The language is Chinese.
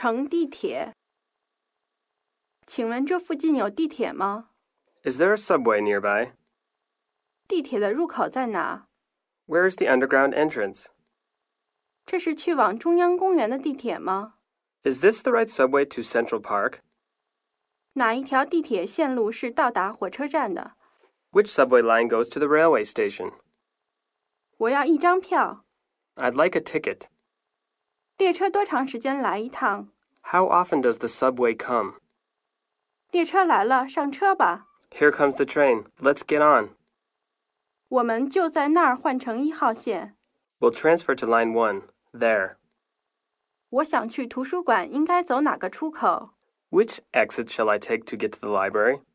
乘地铁。请问这附近有地铁吗？ Is there a subway nearby? 地铁的入口在哪？ Where is the underground entrance? 这是去往中央公园的地铁吗？ Is this the right subway to Central Park? 哪一条地铁线路是到达火车站的？ Which subway line goes to the railway station? 我要一张票。 I'd like a ticket. 列车多长时间来一趟？ How often does the subway come? 列车来了，上车吧。 Here comes the train. Let's get on. 我们就在那儿换乘1号线。 We'll transfer to line 1. There. 我想去图书馆，应该走哪个出口？ Which exit shall I take to get to the library?